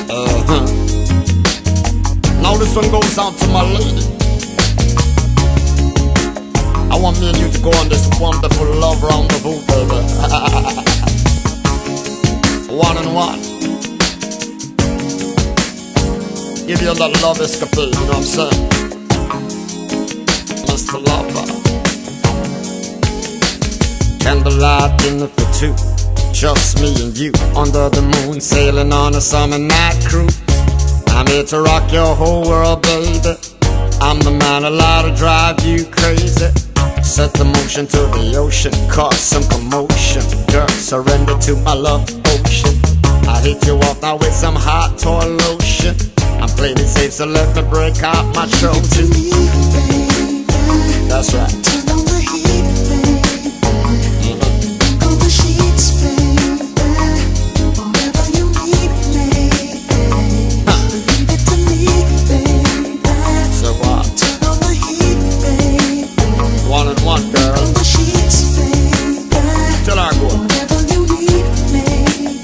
Now this one goes out to my lady. I want me and you to go on this wonderful love rendezvous, baby. One on one. Give you that love escapade, you know what I'm saying? Mr. Lover. Candlelight dinner for two, just me and you, under the moon, sailing on a summer night cruise. I'm here to rock your whole world, baby. I'm the man allowed to drive you crazy. Set the motion to the ocean, cause some commotion. Girl, surrender to my love ocean. I hit you off now with some hot toy lotion. I'm playing it safe, so let me break out my Trojan. That's right. Turn on the heat, baby. Go the sheets, baby. Whatever you need, baby. Leave it to me, baby. So what? Turn on the heat, baby. One on one, girl. Go the sheets, baby. Till I go. Whatever you need, baby.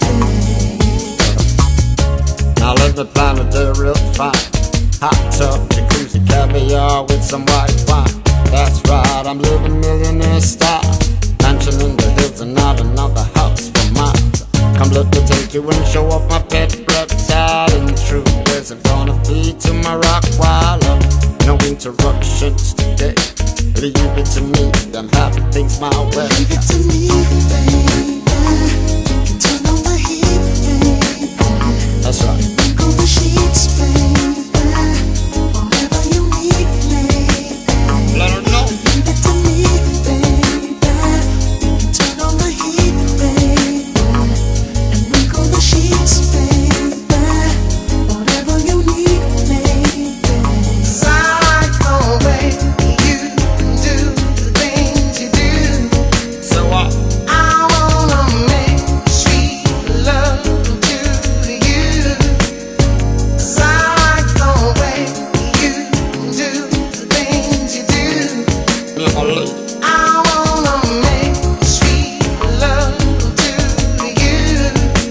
Now let me plan a day real fine. Hot tub, jacuzzi, caviar with some white wine. That's right, I'm living millionaire style. Mansion in the hills and not another house for miles. Come let me take you and show off my pet reptile. And true, there's gonna be to my rock while up. No interruptions today. Leave it to me, I'm happy things my way. Leave it to me, baby. Turn on the heat, baby. That's right. Go the sheets, baby. Whatever you need, baby. Let her know. Leave it to me, baby. Turn on the heat, baby. And wrinkle the sheets, baby. Whatever you need, baby. I like the way you do the things you do. So what? I wanna make sweet love to you. 'Cause I like the way you do the things you do. Yeah, my lady. I wanna make sweet love to you.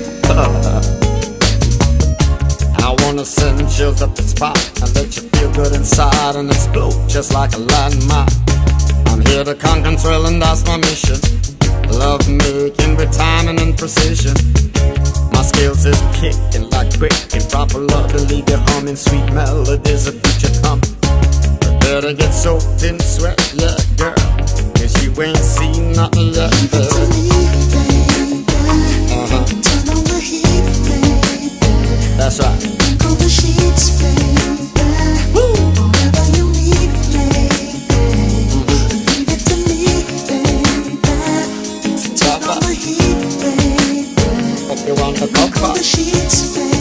I wanna send chills up the spine and let you feel good inside and explode just like a landmine. I'm here to conquer and thrill, and that's my mission. Love making with timing and precision. My skills is kicking like quick and proper love to leave you humming sweet melodies of future coming. But better get soaked in sweat, yeah, girl, 'cause you ain't seen nothing yet, Leave it to baby. me, baby. Turn on the heat, baby. That's right. Wrinkle the sheets, baby. Whatever you need, baby. Leave it to me, baby. Turn on the heat, baby. Hope you want the Wrinkle cover. the sheets, baby.